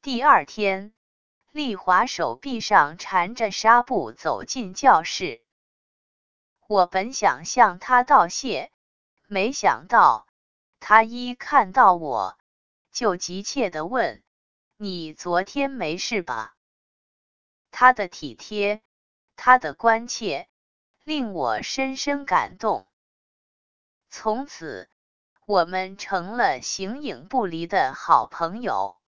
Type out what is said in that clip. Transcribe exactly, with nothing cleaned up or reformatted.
第二天，丽华手臂上缠着纱布走进教室。我本想向她道谢，没想到她一看到我，就急切地问：“你昨天没事吧？”她的体贴，她的关切，令我深深感动。从此，我们成了形影不离的好朋友。